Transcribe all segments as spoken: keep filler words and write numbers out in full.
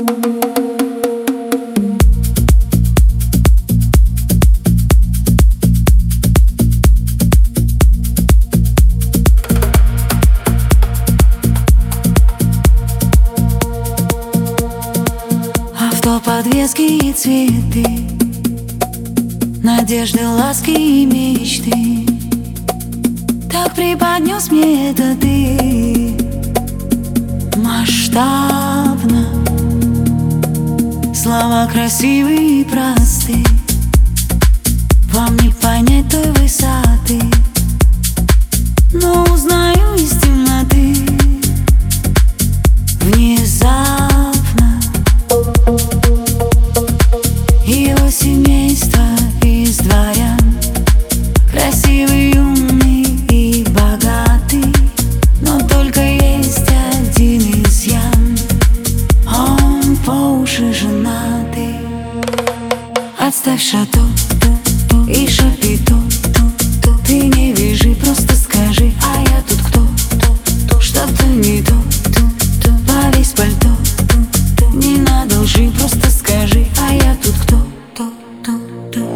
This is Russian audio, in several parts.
Подвески и цветы, надежды, ласки и мечты. Так преподнес мне это ты масштабно. Слова красивые и просты, вам не понять той высоты, но узнаю из темноты внезапно. Его семейство из дворян, красивый, умный и богатый, но только есть один изъян: он по уши женатый. Отставь шато и шапито, ты не вяжи, просто скажи: а я тут кто? Что-то не то, повесь пальто. Не надо лжи, просто скажи: а я тут кто? То, то, то.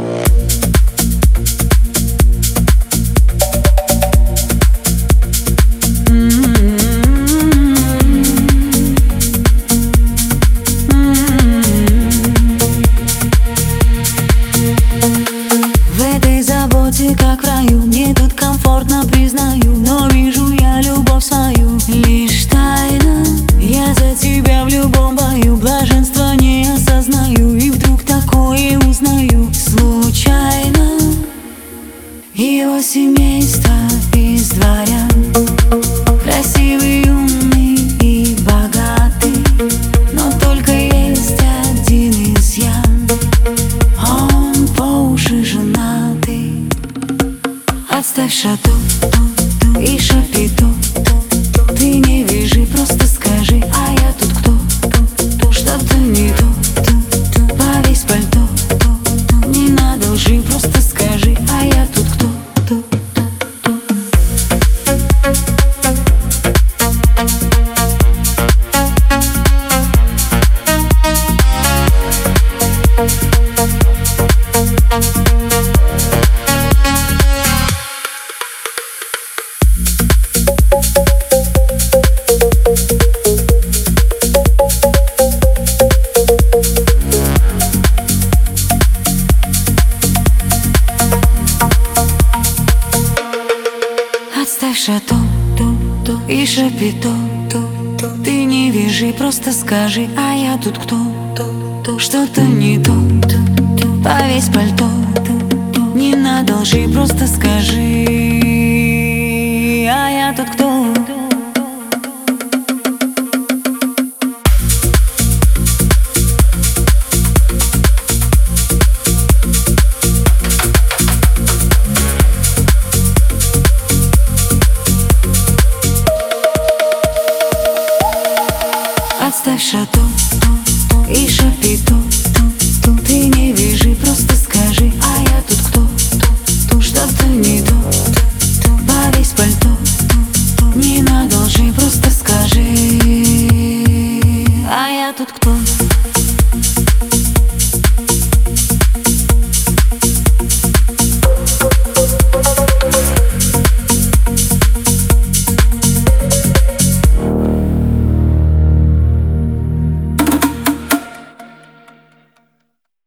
В этой заботе, как в раю, мне тут комфортно, признаю, но вижу я любовь свою лишь тайно. Я за тебя в любом бою блаженство не осознаю, и вдруг такое узнаю случайно. Его семейство из дворян, красивый, умный и богатый, но только есть один изъян: он по уши женатый. Отставь шато и шапито, ты не вяжи, просто скажи: а я тут кто? Что-то не то, повесь пальто. Не надо лжи, просто скажи: а я тут кто? Отставь шато и шапито, ты не вяжи, просто скажи: а я тут кто? Что-то не то, повесь пальто. Не надо лжи, просто скажи: а я тут кто? Отставь шато и шапито, ты не